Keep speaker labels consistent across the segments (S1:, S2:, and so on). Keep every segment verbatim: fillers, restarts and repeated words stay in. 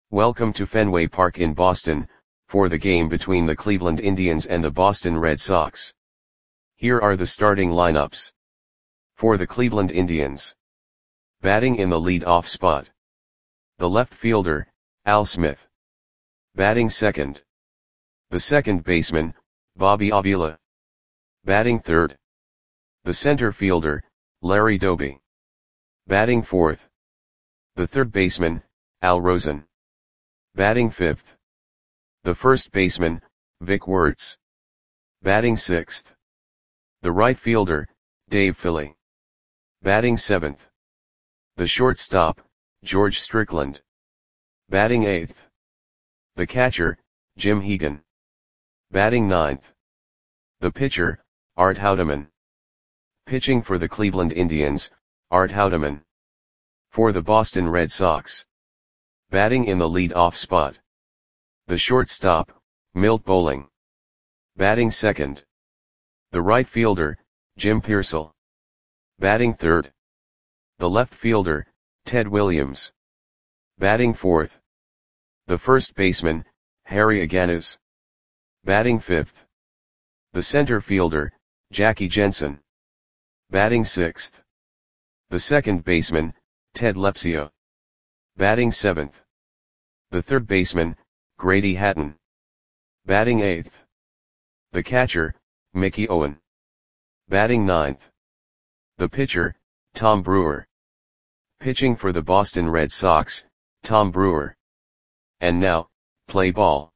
S1: Welcome to Fenway Park in Boston, for the game between the Cleveland Indians and the Boston Red Sox. Here are the starting lineups. For the Cleveland Indians. Batting in the lead-off spot. The left fielder, Al Smith. Batting second. The second baseman, Bobby Avila. Batting third. The center fielder, Larry Doby. Batting fourth. The third baseman, Al Rosen. Batting fifth. The first baseman, Vic Wertz. Batting sixth. The right fielder, Dave Philly. Batting seventh. The shortstop, George Strickland. Batting eighth. The catcher, Jim Hegan. Batting ninth. The pitcher, Art Houdeman. Pitching for the Cleveland Indians, Art Houdeman. For the Boston Red Sox. Batting in the lead-off spot. The shortstop, Milt Bowling. Batting second. The right fielder, Jim Piersall. Batting third. The left fielder, Ted Williams. Batting fourth. The first baseman, Harry Aganes. Batting fifth. The center fielder, Jackie Jensen. Batting sixth. The second baseman, Ted Lepsio. Batting seventh. The third baseman, Grady Hatton. Batting eighth. The catcher, Mickey Owen. Batting ninth. The pitcher, Tom Brewer. Pitching for the Boston Red Sox, Tom Brewer. And now, play ball.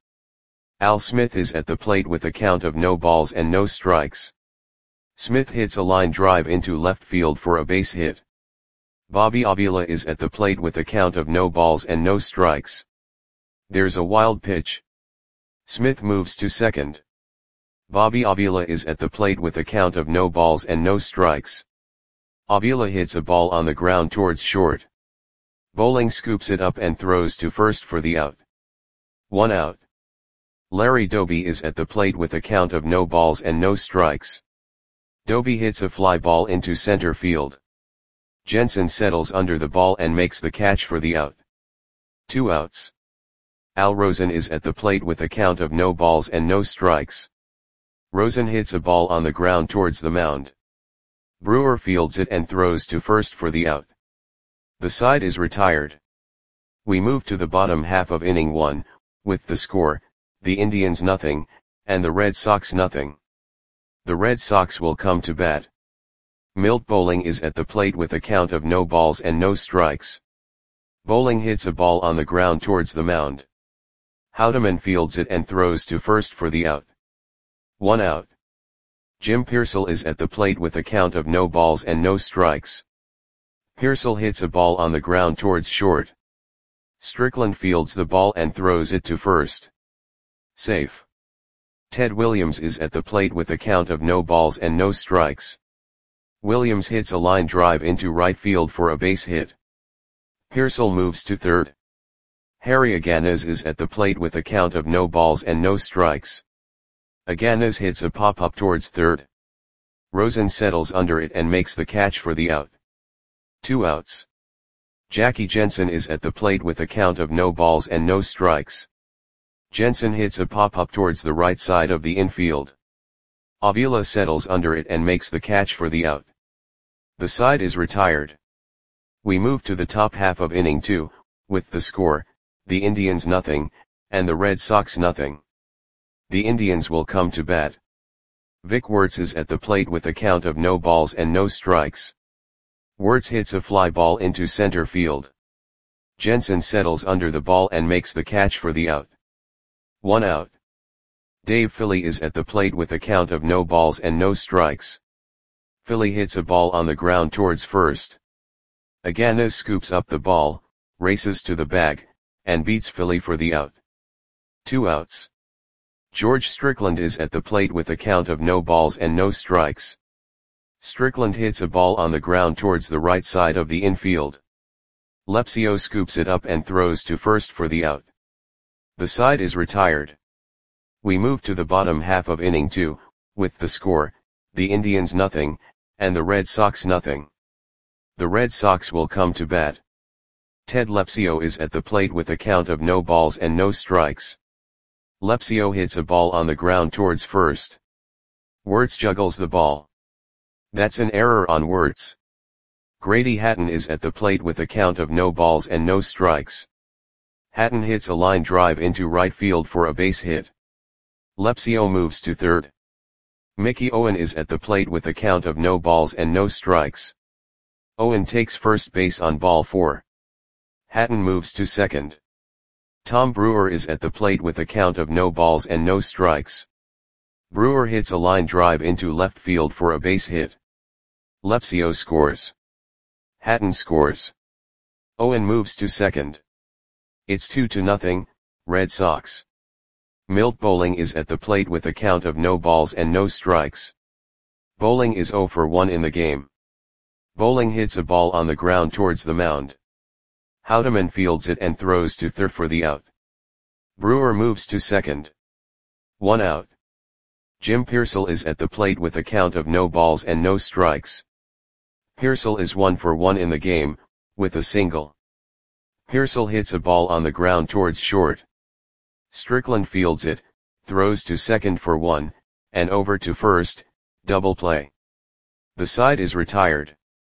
S1: Al Smith is at the plate with a count of no balls and no strikes. Smith hits a line drive into left field for a base hit. Bobby Avila is at the plate with a count of no balls and no strikes. There's a wild pitch. Smith moves to second. Bobby Avila is at the plate with a count of no balls and no strikes. Avila hits a ball on the ground towards short. Bowling scoops it up and throws to first for the out. One out. Larry Doby is at the plate with a count of no balls and no strikes. Doby hits a fly ball into center field. Jensen settles under the ball and makes the catch for the out. Two outs. Al Rosen is at the plate with a count of no balls and no strikes. Rosen hits a ball on the ground towards the mound. Brewer fields it and throws to first for the out. The side is retired. We move to the bottom half of inning one, with the score, the Indians nothing, and the Red Sox nothing. The Red Sox will come to bat. Milt Bowling is at the plate with a count of no balls and no strikes. Bowling hits a ball on the ground towards the mound. Houdeman fields it and throws to first for the out. One out. Jim Piersall is at the plate with a count of no balls and no strikes. Piersall hits a ball on the ground towards short. Strickland fields the ball and throws it to first. Safe. Ted Williams is at the plate with a count of no balls and no strikes. Williams hits a line drive into right field for a base hit. Piersall moves to third. Harry Aganes is at the plate with a count of no balls and no strikes. Aganes hits a pop-up towards third. Rosen settles under it and makes the catch for the out. Two outs. Jackie Jensen is at the plate with a count of no balls and no strikes. Jensen hits a pop-up towards the right side of the infield. Avila settles under it and makes the catch for the out. The side is retired. We move to the top half of inning two, with the score, the Indians nothing, and the Red Sox nothing. The Indians will come to bat. Vic Wertz is at the plate with a count of no balls and no strikes. Wertz hits a fly ball into center field. Jensen settles under the ball and makes the catch for the out. One out. Dave Philly is at the plate with a count of no balls and no strikes. Philly hits a ball on the ground towards first. Aganes scoops up the ball, races to the bag, and beats Philly for the out. Two outs. George Strickland is at the plate with a count of no balls and no strikes. Strickland hits a ball on the ground towards the right side of the infield. Lepsio scoops it up and throws to first for the out. The side is retired. We move to the bottom half of inning two, with the score, the Indians nothing, and the Red Sox nothing. The Red Sox will come to bat. Ted Lepsio is at the plate with a count of no balls and no strikes. Lepsio hits a ball on the ground towards first. Wirtz juggles the ball. That's an error on Wirtz. Grady Hatton is at the plate with a count of no balls and no strikes. Hatton hits a line drive into right field for a base hit. Lepsio moves to third. Mickey Owen is at the plate with a count of no balls and no strikes. Owen takes first base on ball four. Hatton moves to second. Tom Brewer is at the plate with a count of no balls and no strikes. Brewer hits a line drive into left field for a base hit. Lepsio scores. Hatton scores. Owen moves to second. It's two to nothing, Red Sox. Milt Bowling is at the plate with a count of no balls and no strikes. Bowling is oh for one in the game. Bowling hits a ball on the ground towards the mound. Houdeman fields it and throws to third for the out. Brewer moves to second. One out. Jim Pearsall is at the plate with a count of no balls and no strikes. Pearsall is one for one in the game, with a single. Pearsall hits a ball on the ground towards short. Strickland fields it, throws to second for one, and over to first, double play. The side is retired.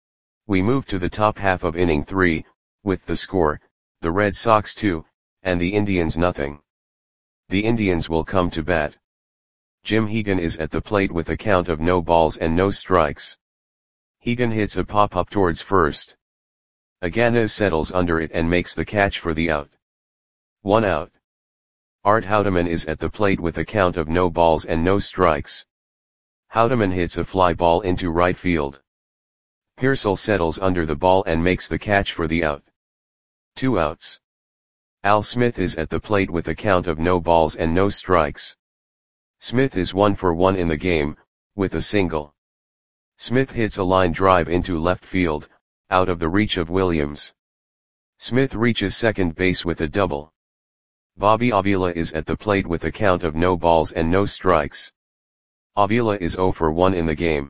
S1: We move to the top half of inning three, with the score, the Red Sox two, and the Indians nothing. The Indians will come to bat. Jim Hegan is at the plate with a count of no balls and no strikes. Hegan hits a pop-up towards first. Aganes settles under it and makes the catch for the out. One out. Art Houdeman is at the plate with a count of no balls and no strikes. Houdeman hits a fly ball into right field. Pearsall settles under the ball and makes the catch for the out. Two outs. Al Smith is at the plate with a count of no balls and no strikes. Smith is one for one in the game, with a single. Smith hits a line drive into left field, out of the reach of Williams. Smith reaches second base with a double. Bobby Avila is at the plate with a count of no balls and no strikes. Avila is oh for one in the game.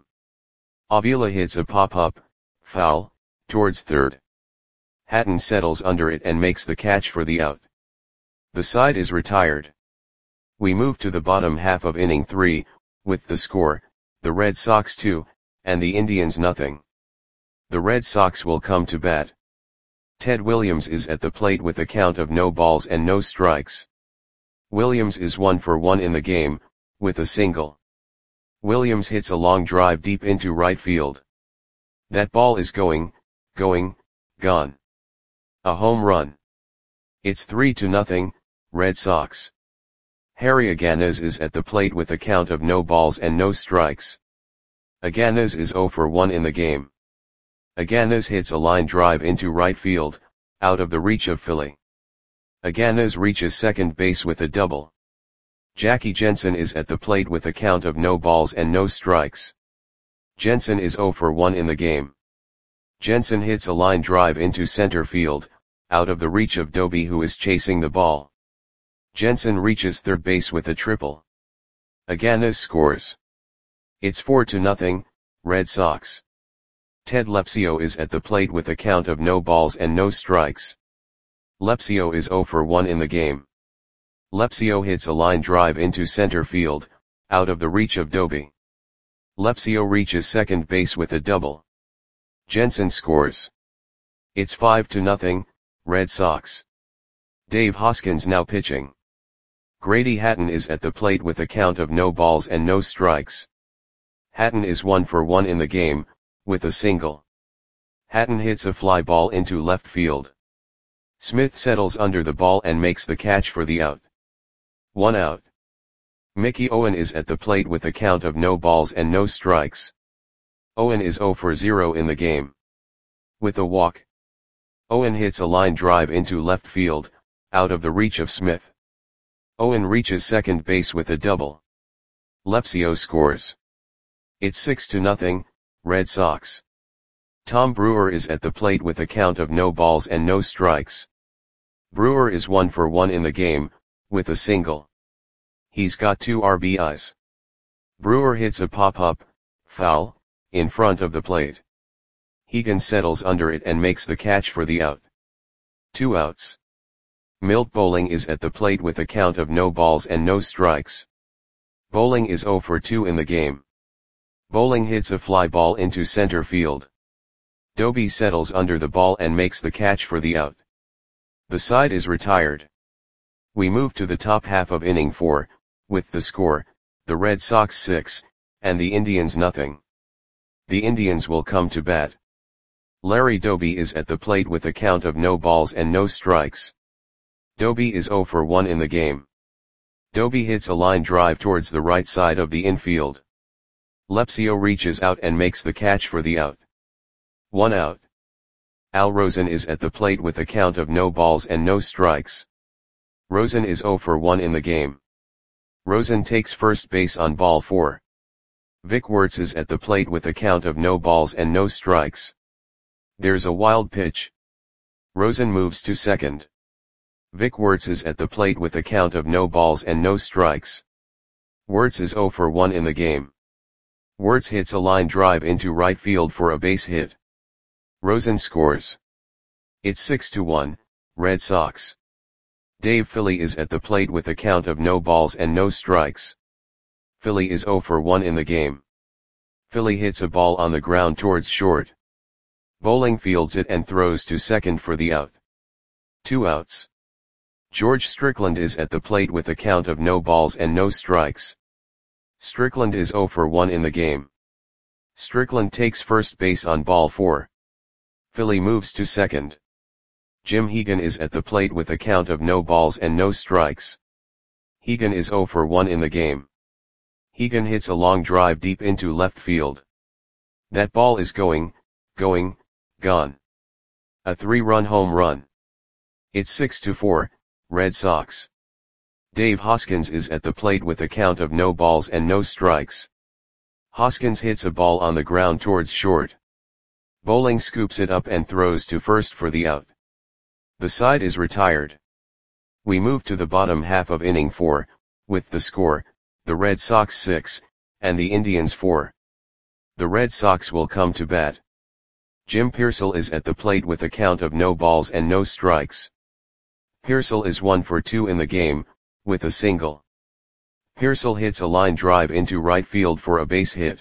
S1: Avila hits a pop-up, foul, towards third. Hatton settles under it and makes the catch for the out. The side is retired. We move to the bottom half of inning three, with the score, the Red Sox two, and the Indians nothing. The Red Sox will come to bat. Ted Williams is at the plate with a count of no balls and no strikes. Williams is one for one in the game, with a single. Williams hits a long drive deep into right field. That ball is going, going, gone. A home run. It's three to nothing, Red Sox. Harry Aganes is at the plate with a count of no balls and no strikes. Aganes is oh for one in the game. Aganes hits a line drive into right field, out of the reach of Philly. Aganes reaches second base with a double. Jackie Jensen is at the plate with a count of no balls and no strikes. Jensen is oh for one in the game. Jensen hits a line drive into center field, out of the reach of Doby who is chasing the ball. Jensen reaches third base with a triple. Aganes scores. It's four to nothing, Red Sox. Ted Lepsio is at the plate with a count of no balls and no strikes. Lepsio is oh for one in the game. Lepsio hits a line drive into center field, out of the reach of Doby. Lepsio reaches second base with a double. Jensen scores. It's five to nothing, Red Sox. Dave Hoskins now pitching. Grady Hatton is at the plate with a count of no balls and no strikes. Hatton is one for one in the game, with a single. Hatton hits a fly ball into left field. Smith settles under the ball and makes the catch for the out. One out. Mickey Owen is at the plate with a count of no balls and no strikes. Owen is oh for zero in the game. With a walk. Owen hits a line drive into left field, out of the reach of Smith. Owen reaches second base with a double. Lepsio scores. It's six to nothing, Red Sox. Tom Brewer is at the plate with a count of no balls and no strikes. Brewer is one for one in the game, with a single. He's got two R B Is. Brewer hits a pop-up, foul, in front of the plate. Hegan settles under it and makes the catch for the out. Two outs. Milt Bowling is at the plate with a count of no balls and no strikes. Bowling is oh for two in the game. Bowling hits a fly ball into center field. Doby settles under the ball and makes the catch for the out. The side is retired. We move to the top half of inning four, with the score, the Red Sox six, and the Indians nothing. The Indians will come to bat. Larry Doby is at the plate with a count of no balls and no strikes. Doby is oh for one in the game. Doby hits a line drive towards the right side of the infield. Lepsio reaches out and makes the catch for the out. One out. Al Rosen is at the plate with a count of no balls and no strikes. Rosen is oh for one in the game. Rosen takes first base on ball four. Vic Wertz is at the plate with a count of no balls and no strikes. There's a wild pitch. Rosen moves to second. Vic Wertz is at the plate with a count of no balls and no strikes. Wertz is oh for one in the game. Wertz hits a line drive into right field for a base hit. Rosen scores. It's six to one, Red Sox. Dave Philly is at the plate with a count of no balls and no strikes. Philly is oh for one in the game. Philly hits a ball on the ground towards short. Bowling fields it and throws to second for the out. Two outs. George Strickland is at the plate with a count of no balls and no strikes. Strickland is oh for one in the game. Strickland takes first base on ball four. Philly moves to second. Jim Hegan is at the plate with a count of no balls and no strikes. Hegan is oh for one in the game. Hegan hits a long drive deep into left field. That ball is going, going, gone. A three-run home run. It's six to four, Red Sox. Dave Hoskins is at the plate with a count of no balls and no strikes. Hoskins hits a ball on the ground towards short. Bowling scoops it up and throws to first for the out. The side is retired. We move to the bottom half of inning four, with the score, the Red Sox six, and the Indians four. The Red Sox will come to bat. Jim Pearsall is at the plate with a count of no balls and no strikes. Pearsall is one for two in the game, with a single. Pearsall hits a line drive into right field for a base hit.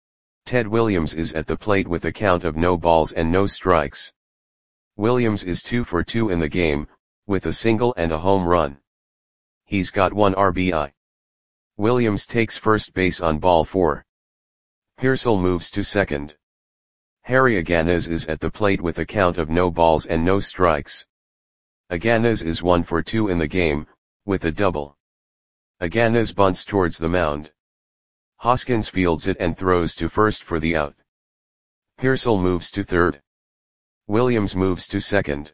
S1: Ted Williams is at the plate with a count of no balls and no strikes. Williams is two for two in the game, with a single and a home run. He's got one R B I. Williams takes first base on ball four. Pearsall moves to second. Harry Aganez is at the plate with a count of no balls and no strikes. Aganez is one for two in the game, with a double. Aganez bunts towards the mound. Hoskins fields it and throws to first for the out. Pearsall moves to third. Williams moves to second.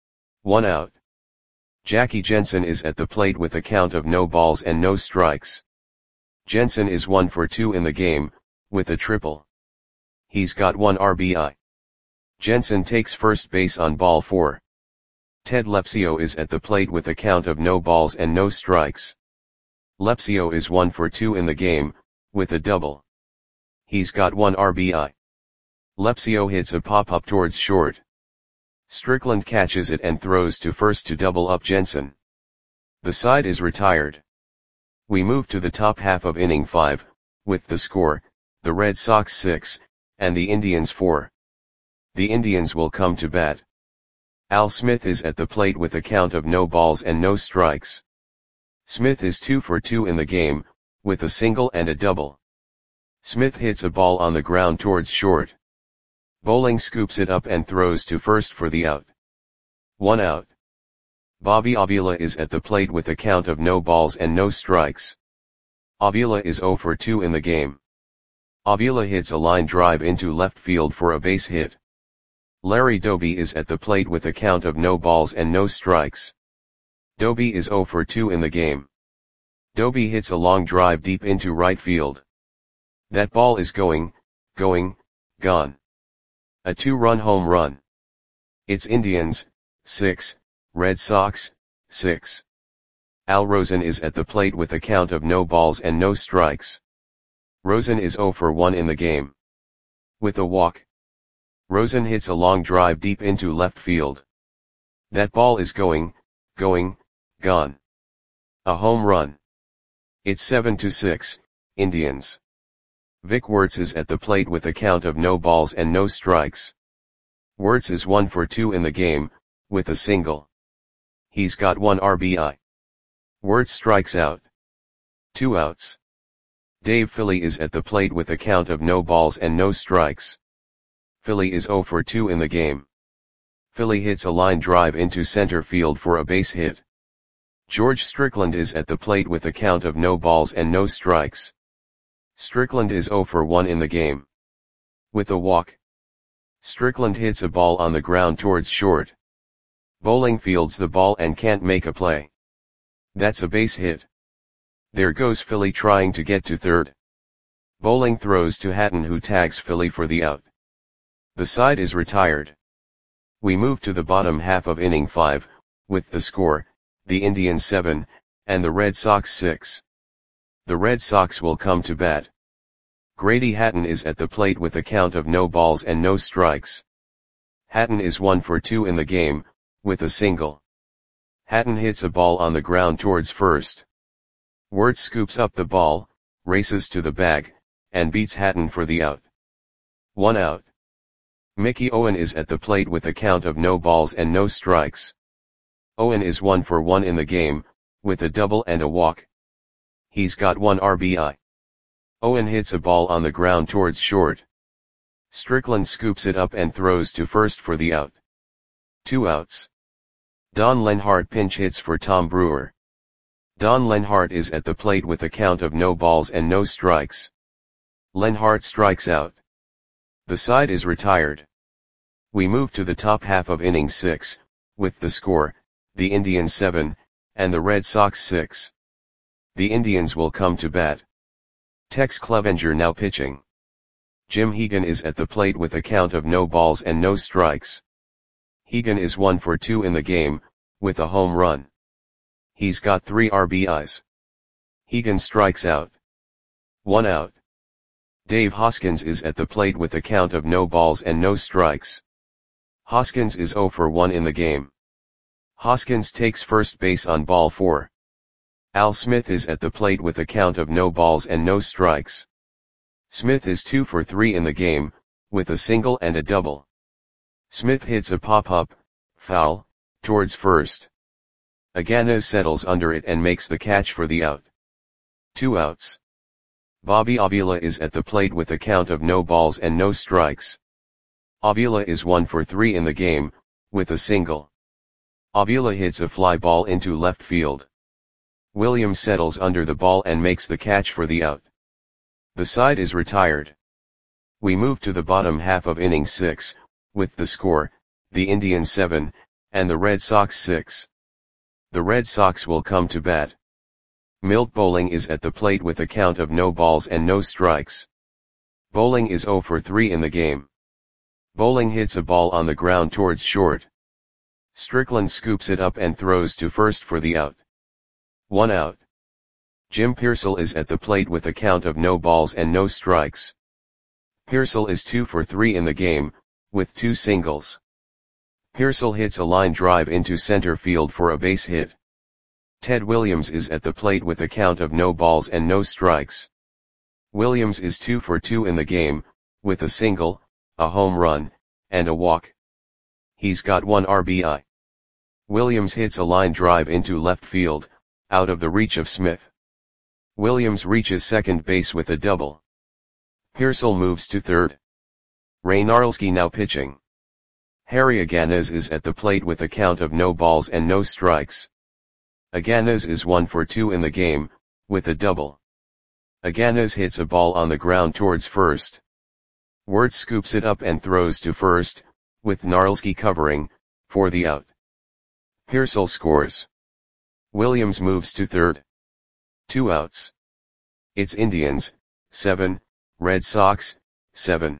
S1: One out. Jackie Jensen is at the plate with a count of no balls and no strikes. Jensen is one for two in the game, with a triple. He's got one R B I. Jensen takes first base on ball four. Ted Lepsio is at the plate with a count of no balls and no strikes. Lepsio is one for two in the game, with a double. He's got one R B I. Lepsio hits a pop-up towards short. Strickland catches it and throws to first to double up Jensen. The side is retired. We move to the top half of inning five, with the score, the Red Sox six, and the Indians four. The Indians will come to bat. Al Smith is at the plate with a count of no balls and no strikes. Smith is two for two in the game, with a single and a double. Smith hits a ball on the ground towards short. Bowling scoops it up and throws to first for the out. One out. Bobby Avila is at the plate with a count of no balls and no strikes. Avila is oh for two in the game. Avila hits a line drive into left field for a base hit. Larry Doby is at the plate with a count of no balls and no strikes. Doby is oh for two in the game. Doby hits a long drive deep into right field. That ball is going, going, gone. A two-run home run. It's Indians, six, Red Sox, six. Al Rosen is at the plate with a count of no balls and no strikes. Rosen is oh for one in the game. With a walk. Rosen hits a long drive deep into left field. That ball is going, going, gone. A home run. It's seven to six, Indians. Vic Wertz is at the plate with a count of no balls and no strikes. Wertz is one for two in the game, with a single. He's got one R B I. Wertz strikes out. Two outs. Dave Philly is at the plate with a count of no balls and no strikes. Philly is zero for two in the game. Philly hits a line drive into center field for a base hit. George Strickland is at the plate with a count of no balls and no strikes. Strickland is zero for one in the game. With a walk. Strickland hits a ball on the ground towards short. Bowling fields the ball and can't make a play. That's a base hit. There goes Philly trying to get to third. Bowling throws to Hatton, who tags Philly for the out. The side is retired. We move to the bottom half of inning five, with the score, the Indians seven, and the Red Sox six. The Red Sox will come to bat. Grady Hatton is at the plate with a count of no balls and no strikes. Hatton is one for two in the game, with a single. Hatton hits a ball on the ground towards first. Wertz scoops up the ball, races to the bag, and beats Hatton for the out. One out. Mickey Owen is at the plate with a count of no balls and no strikes. Owen is one for one in the game, with a double and a walk. He's got one R B I. Owen hits a ball on the ground towards short. Strickland scoops it up and throws to first for the out. Two outs. Don Lenhart pinch hits for Tom Brewer. Don Lenhart is at the plate with a count of no balls and no strikes. Lenhart strikes out. The side is retired. We move to the top half of inning six, with the score, the Indians seven, and the Red Sox six. The Indians will come to bat. Tex Clevenger now pitching. Jim Hegan is at the plate with a count of no balls and no strikes. Hegan is one for two in the game, with a home run. He's got three R B Is. Hegan strikes out. One out. Dave Hoskins is at the plate with a count of no balls and no strikes. Hoskins is zero for one in the game. Hoskins takes first base on ball four. Al Smith is at the plate with a count of no balls and no strikes. Smith is two for three in the game, with a single and a double. Smith hits a pop-up, foul, towards first. Aganez settles under it and makes the catch for the out. Two outs. Bobby Avila is at the plate with a count of no balls and no strikes. Avila is one for three in the game, with a single. Avila hits a fly ball into left field. Williams settles under the ball and makes the catch for the out. The side is retired. We move to the bottom half of inning six, with the score, the Indians seven, and the Red Sox six. The Red Sox will come to bat. Milt Bowling is at the plate with a count of no balls and no strikes. Bowling is zero for three in the game. Bowling hits a ball on the ground towards short. Strickland scoops it up and throws to first for the out. One out. Jim Pearsall is at the plate with a count of no balls and no strikes. Pearsall is two for three in the game, with two singles. Pearsall hits a line drive into center field for a base hit. Ted Williams is at the plate with a count of no balls and no strikes. Williams is two for two in the game, with a single, a home run, and a walk. He's got one R B I. Williams hits a line drive into left field, out of the reach of Smith. Williams reaches second base with a double. Pearsall moves to third. Ray Narlski now pitching. Harry Aganez is at the plate with a count of no balls and no strikes. Aganez is one for two in the game, with a double. Aganez hits a ball on the ground towards first. Wertz scoops it up and throws to first, with Narlski covering, for the out. Pearsall scores. Williams moves to third. Two outs. It's Indians, seven, Red Sox, seven.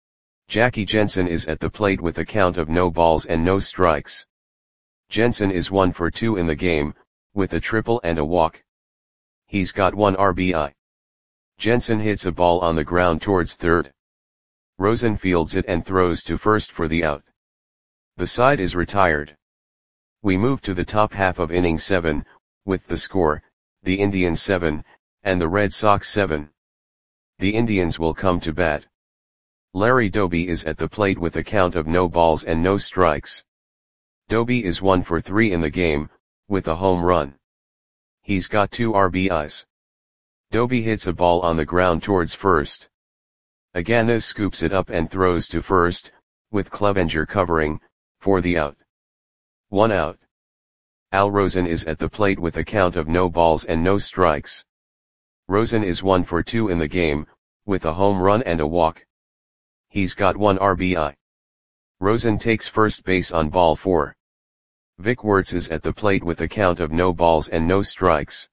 S1: Jackie Jensen is at the plate with a count of no balls and no strikes. Jensen is one for two in the game, with a triple and a walk. He's got one R B I. Jensen hits a ball on the ground towards third. Rosen fields it and throws to first for the out. The side is retired. We move to the top half of inning seven, with the score, the Indians seven, and the Red Sox seven. The Indians will come to bat. Larry Doby is at the plate with a count of no balls and no strikes. Doby is one for three in the game, with a home run. He's got two R B Is. Doby hits a ball on the ground towards first. Aganes scoops it up and throws to first, with Clevenger covering, for the out. One out. Al Rosen is at the plate with a count of no balls and no strikes. Rosen is one for two in the game, with a home run and a walk. He's got one R B I. Rosen takes first base on ball four. Vic Wertz is at the plate with a count of no balls and no strikes.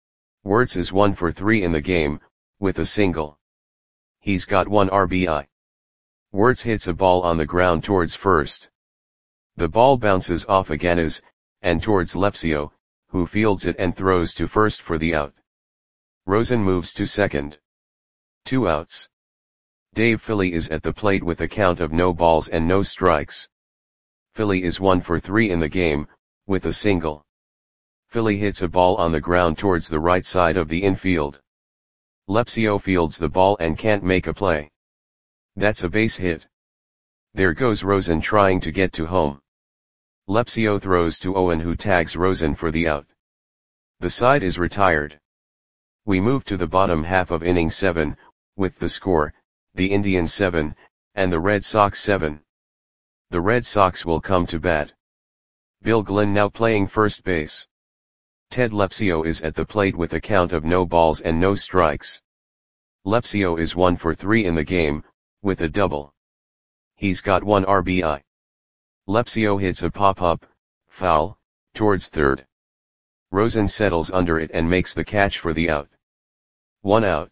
S1: Wertz is one for three in the game, with a single. He's got one R B I. Wertz hits a ball on the ground towards first. The ball bounces off Aganes, and towards Lepsio, who fields it and throws to first for the out. Rosen moves to second. Two outs. Dave Philly is at the plate with a count of no balls and no strikes. Philly is one for three in the game, with a single. Philly hits a ball on the ground towards the right side of the infield. Lepsio fields the ball and can't make a play. That's a base hit. There goes Rosen trying to get to home. Lepsio throws to Owen, who tags Rosen for the out. The side is retired. We move to the bottom half of inning seven, with the score, the Indians seven, and the Red Sox seven. The Red Sox will come to bat. Bill Glynn now playing first base. Ted Lepsio is at the plate with a count of no balls and no strikes. Lepsio is one for three in the game, with a double. He's got one R B I. Lepsio hits a pop-up, foul, towards third. Rosen settles under it and makes the catch for the out. One out.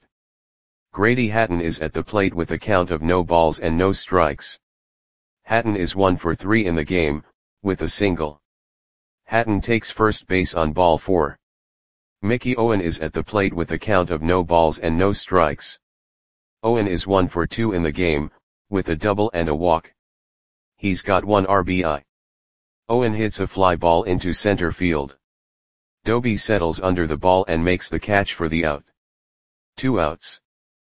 S1: Grady Hatton is at the plate with a count of no balls and no strikes. Hatton is one for three in the game, with a single. Hatton takes first base on ball four. Mickey Owen is at the plate with a count of no balls and no strikes. Owen is one for two in the game, with a double and a walk. He's got one R B I. Owen hits a fly ball into center field. Doby settles under the ball and makes the catch for the out. Two outs.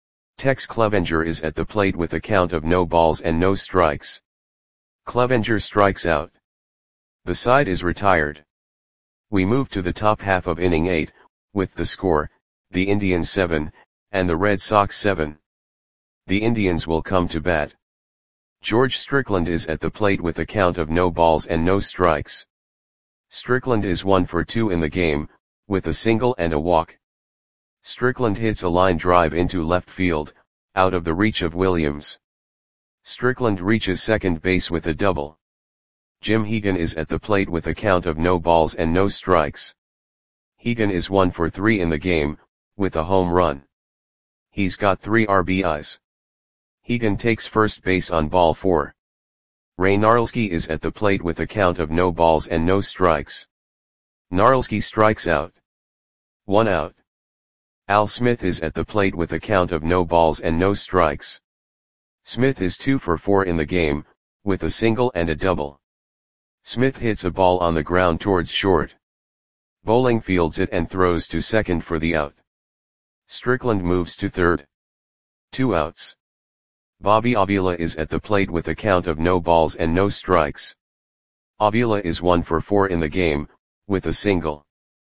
S1: Tex Clevenger is at the plate with a count of no balls and no strikes. Clevenger strikes out. The side is retired. We move to the top half of inning eight, with the score, the Indians seven, and the Red Sox seven. The Indians will come to bat. George Strickland is at the plate with a count of no balls and no strikes. Strickland is one for two in the game, with a single and a walk. Strickland hits a line drive into left field, out of the reach of Williams. Strickland reaches second base with a double. Jim Hegan is at the plate with a count of no balls and no strikes. Hegan is one for three in the game, with a home run. He's got three R B Is. Hegan takes first base on ball four. Ray Gnarlski is at the plate with a count of no balls and no strikes. Gnarlski strikes out. One out. Al Smith is at the plate with a count of no balls and no strikes. Smith is two for four in the game, with a single and a double. Smith hits a ball on the ground towards short. Bowling fields it and throws to second for the out. Strickland moves to third. Two outs. Bobby Avila is at the plate with a count of no balls and no strikes. Avila is one for four in the game, with a single.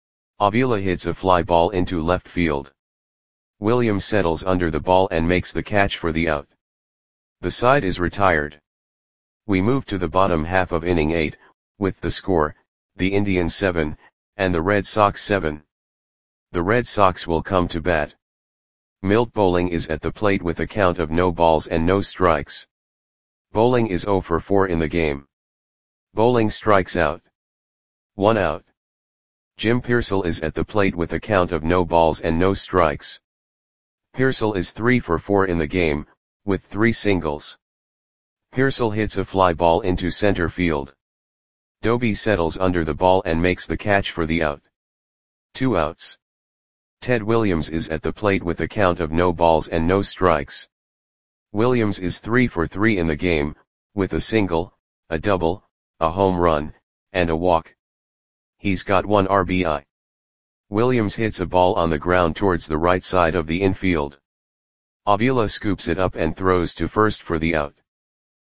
S1: Avila hits a fly ball into left field. Williams settles under the ball and makes the catch for the out. The side is retired. We move to the bottom half of inning eight, with the score, the Indians seven, and the Red Sox seven. The Red Sox will come to bat. Milt Bowling is at the plate with a count of no balls and no strikes. Bowling is zero for four in the game. Bowling strikes out. One out. Jim Pearsall is at the plate with a count of no balls and no strikes. Pearsall is three for four in the game, with three singles. Pearsall hits a fly ball into center field. Doby settles under the ball and makes the catch for the out. Two outs. Ted Williams is at the plate with a count of no balls and no strikes. Williams is three for three in the game, with a single, a double, a home run, and a walk. He's got one R B I. Williams hits a ball on the ground towards the right side of the infield. Avila scoops it up and throws to first for the out.